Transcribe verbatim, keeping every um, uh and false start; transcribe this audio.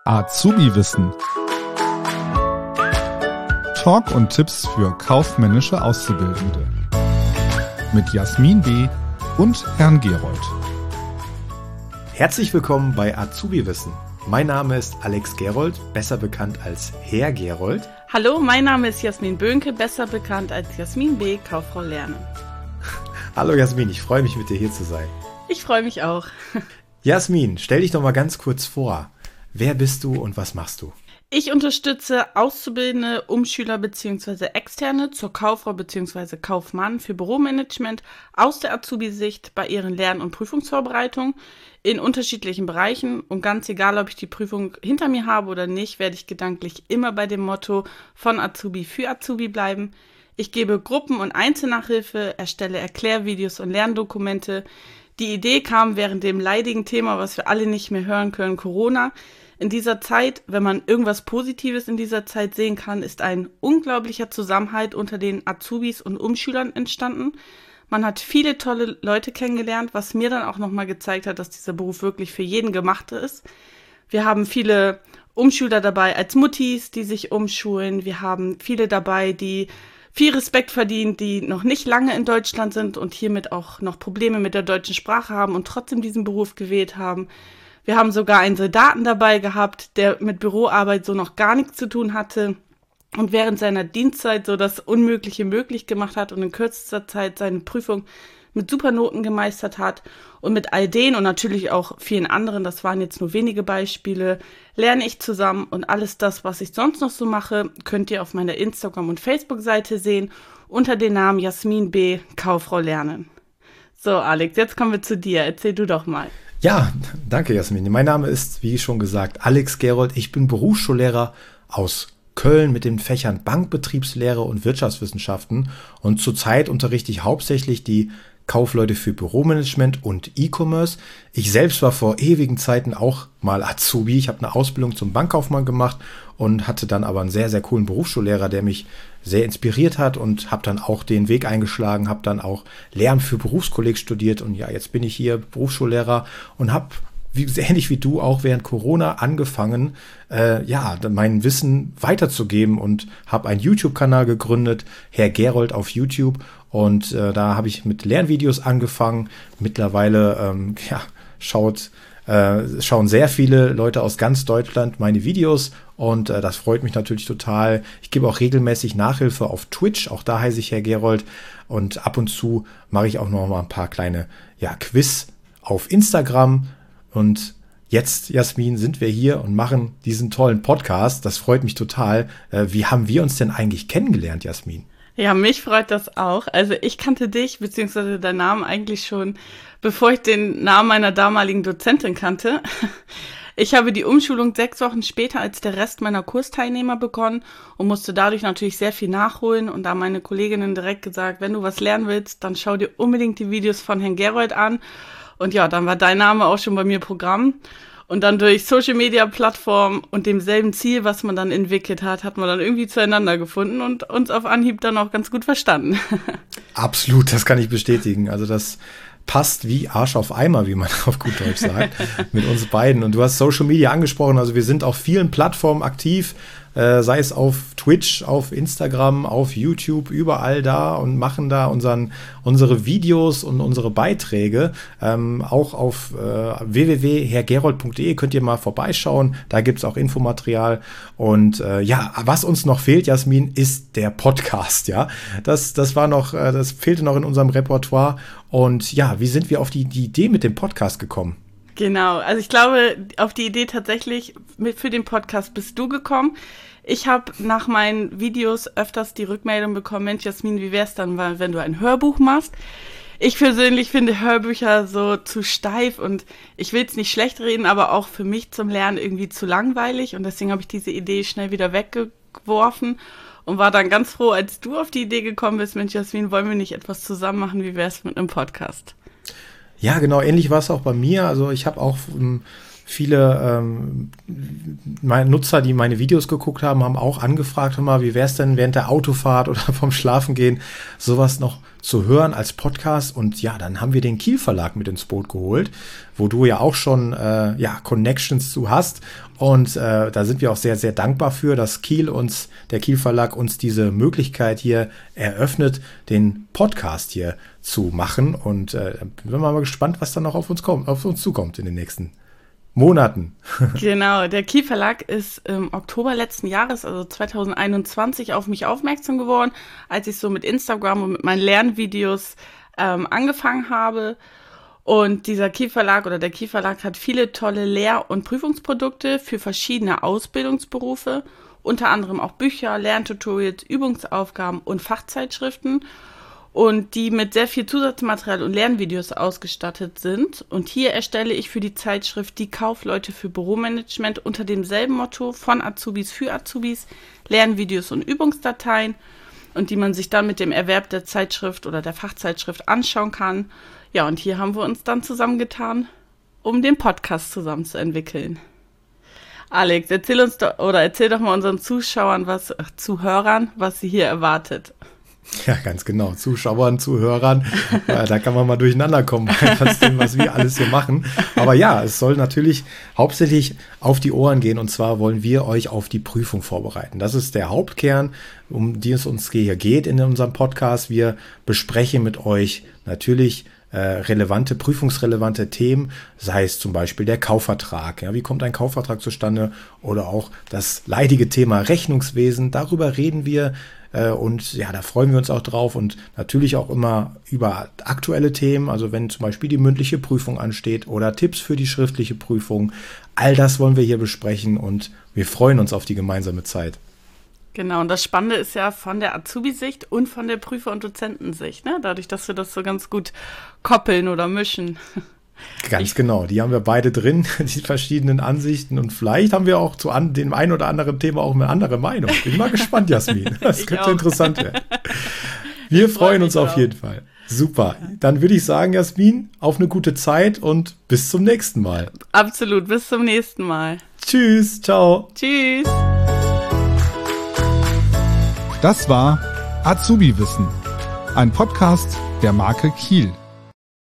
Azubi-Wissen. Talk und Tipps für kaufmännische Auszubildende. Mit Jasmin B. und Herrn Gerold. Herzlich willkommen bei Azubi-Wissen. Mein Name ist Alex Gerold, besser bekannt als Herr Gerold. Hallo, mein Name ist Jasmin Böhnke, besser bekannt als Jasmin B., Kauffrau Lernen. Hallo Jasmin, ich freue mich, mit dir hier zu sein. Ich freue mich auch. Jasmin, stell dich doch mal ganz kurz vor. Wer bist du und was machst du? Ich unterstütze Auszubildende, Umschüler bzw. Externe zur Kauffrau bzw. Kaufmann für Büromanagement aus der Azubi-Sicht bei ihren Lern- und Prüfungsvorbereitungen in unterschiedlichen Bereichen. Und ganz egal, ob ich die Prüfung hinter mir habe oder nicht, werde ich gedanklich immer bei dem Motto von Azubi für Azubi bleiben. Ich gebe Gruppen- und Einzelnachhilfe, erstelle Erklärvideos und Lerndokumente. Die Idee kam während dem leidigen Thema, was wir alle nicht mehr hören können, Corona. In dieser Zeit, wenn man irgendwas Positives in dieser Zeit sehen kann, ist ein unglaublicher Zusammenhalt unter den Azubis und Umschülern entstanden. Man hat viele tolle Leute kennengelernt, was mir dann auch nochmal gezeigt hat, dass dieser Beruf wirklich für jeden gemacht ist. Wir haben viele Umschüler dabei als Muttis, die sich umschulen. Wir haben viele dabei, die viel Respekt verdienen, die noch nicht lange in Deutschland sind und hiermit auch noch Probleme mit der deutschen Sprache haben und trotzdem diesen Beruf gewählt haben. Wir haben sogar einen Soldaten dabei gehabt, der mit Büroarbeit so noch gar nichts zu tun hatte und während seiner Dienstzeit so das Unmögliche möglich gemacht hat und in kürzester Zeit seine Prüfung mit Supernoten gemeistert hat. Und mit all denen und natürlich auch vielen anderen, das waren jetzt nur wenige Beispiele, lerne ich zusammen und alles das, was ich sonst noch so mache, könnt ihr auf meiner Instagram- und Facebook-Seite sehen unter dem Namen Jasmin B. Kauffrau Lernen. So Alex, jetzt kommen wir zu dir. Erzähl du doch mal. Ja, danke Jasmin. Mein Name ist, wie schon gesagt, Alex Gerold. Ich bin Berufsschullehrer aus Köln mit den Fächern Bankbetriebslehre und Wirtschaftswissenschaften und zurzeit unterrichte ich hauptsächlich die Kaufleute für Büromanagement und E-Commerce. Ich selbst war vor ewigen Zeiten auch mal Azubi. Ich habe eine Ausbildung zum Bankkaufmann gemacht und hatte dann aber einen sehr, sehr coolen Berufsschullehrer, der mich sehr inspiriert hat und habe dann auch den Weg eingeschlagen, habe dann auch Lehramt für Berufskolleg studiert und ja, jetzt bin ich hier Berufsschullehrer und habe Wie, ähnlich wie du auch während Corona angefangen, äh, ja, mein Wissen weiterzugeben und habe einen YouTube-Kanal gegründet, Herr Gerold auf YouTube. Und äh, da habe ich mit Lernvideos angefangen. Mittlerweile ähm, ja, schaut, äh, schauen sehr viele Leute aus ganz Deutschland meine Videos und äh, das freut mich natürlich total. Ich gebe auch regelmäßig Nachhilfe auf Twitch, auch da heiße ich Herr Gerold. Und ab und zu mache ich auch noch mal ein paar kleine ja, Quiz auf Instagram. Und jetzt, Jasmin, sind wir hier und machen diesen tollen Podcast. Das freut mich total. Äh, wie haben wir uns denn eigentlich kennengelernt, Jasmin? Ja, mich freut das auch. Also ich kannte dich, beziehungsweise deinen Namen eigentlich schon, bevor ich den Namen meiner damaligen Dozentin kannte. Ich habe die Umschulung sechs Wochen später als der Rest meiner Kursteilnehmer begonnen und musste dadurch natürlich sehr viel nachholen. Und da haben meine Kolleginnen direkt gesagt, wenn du was lernen willst, dann schau dir unbedingt die Videos von Herrn Gerold an. Und ja, dann war dein Name auch schon bei mir Programm. Und dann durch Social-Media-Plattformen und demselben Ziel, was man dann entwickelt hat, hat man dann irgendwie zueinander gefunden und uns auf Anhieb dann auch ganz gut verstanden. Absolut, das kann ich bestätigen. Also das passt wie Arsch auf Eimer, wie man auf gut Deutsch sagt, mit uns beiden. Und du hast Social Media angesprochen, also wir sind auf vielen Plattformen aktiv, äh, sei es auf Twitch, auf Instagram, auf YouTube, überall da und machen da unseren, unsere Videos und unsere Beiträge. Ähm, auch auf äh, w w w punkt herr gerold punkt d e könnt ihr mal vorbeischauen, da gibt es auch Infomaterial. Und äh, ja, was uns noch fehlt, Jasmin, ist der Podcast, ja. Das, das war noch, äh, das fehlte noch in unserem Repertoire. Und ja, wie sind wir auf die, die Idee mit dem Podcast gekommen? Genau, also ich glaube, auf die Idee tatsächlich mit für den Podcast bist du gekommen. Ich habe nach meinen Videos öfters die Rückmeldung bekommen, Mensch Jasmin, wie wär's dann, wenn du ein Hörbuch machst? Ich persönlich finde Hörbücher so zu steif und ich will es nicht schlecht reden, aber auch für mich zum Lernen irgendwie zu langweilig und deswegen habe ich diese Idee schnell wieder weggeworfen und war dann ganz froh, als du auf die Idee gekommen bist, Mensch Jasmin, wollen wir nicht etwas zusammen machen, wie wär's mit einem Podcast? Ja, genau, ähnlich war es auch bei mir. Also ich habe auch ähm, viele ähm, meine Nutzer, die meine Videos geguckt haben, haben auch angefragt, hör mal, wie wäre es denn während der Autofahrt oder vom Schlafengehen, sowas noch zu hören als Podcast. Und ja, dann haben wir den Kiel Verlag mit ins Boot geholt, wo du ja auch schon äh, ja, Connections zu hast. Und äh, da sind wir auch sehr, sehr dankbar für, dass Kiel uns, der Kiel Verlag uns diese Möglichkeit hier eröffnet, den Podcast hier zu machen. Und äh, bin mal gespannt, was dann noch auf uns kommt, auf uns zukommt in den nächsten Monaten. Genau, der Kiel Verlag ist im Oktober letzten Jahres, also zwanzig einundzwanzig, auf mich aufmerksam geworden, als ich so mit Instagram und mit meinen Lernvideos ähm, angefangen habe. Und dieser Kiel Verlag oder der Kiel Verlag hat viele tolle Lehr- und Prüfungsprodukte für verschiedene Ausbildungsberufe, unter anderem auch Bücher, Lerntutorials, Übungsaufgaben und Fachzeitschriften, und die mit sehr viel Zusatzmaterial und Lernvideos ausgestattet sind. Und hier erstelle ich für die Zeitschrift Die Kaufleute für Büromanagement unter demselben Motto von Azubis für Azubis Lernvideos und Übungsdateien, und die man sich dann mit dem Erwerb der Zeitschrift oder der Fachzeitschrift anschauen kann. Ja, und hier haben wir uns dann zusammengetan, um den Podcast zusammen zu entwickeln. Alex, erzähl uns doch, oder erzähl doch mal unseren Zuschauern, was, ach, Zuhörern, was sie hier erwartet. Ja, ganz genau. Zuschauern, Zuhörern, äh, da kann man mal durcheinander kommen, was, dem, was wir alles hier machen. Aber ja, es soll natürlich hauptsächlich auf die Ohren gehen, und zwar wollen wir euch auf die Prüfung vorbereiten. Das ist der Hauptkern, um die es uns hier geht in unserem Podcast. Wir besprechen mit euch natürlich äh, relevante, prüfungsrelevante Themen, sei es zum Beispiel der Kaufvertrag. Ja, wie kommt ein Kaufvertrag zustande? Oder auch das leidige Thema Rechnungswesen. Darüber reden wir. Und ja, da freuen wir uns auch drauf, und natürlich auch immer über aktuelle Themen, also wenn zum Beispiel die mündliche Prüfung ansteht oder Tipps für die schriftliche Prüfung. All das wollen wir hier besprechen, und wir freuen uns auf die gemeinsame Zeit. Genau, und das Spannende ist ja von der Azubi-Sicht und von der Prüfer- und Dozentensicht, ne? Dadurch, dass wir das so ganz gut koppeln oder mischen. Ganz genau, die haben wir beide drin, die verschiedenen Ansichten, und vielleicht haben wir auch zu an, dem ein oder anderen Thema auch eine andere Meinung. Bin mal gespannt, Jasmin. Das könnte auch interessant werden. Wir ich freuen uns auf jeden Fall. Super. Dann würde ich sagen, Jasmin, auf eine gute Zeit und bis zum nächsten Mal. Absolut, bis zum nächsten Mal. Tschüss, ciao. Tschüss. Das war Azubi Wissen, ein Podcast der Marke Kiel.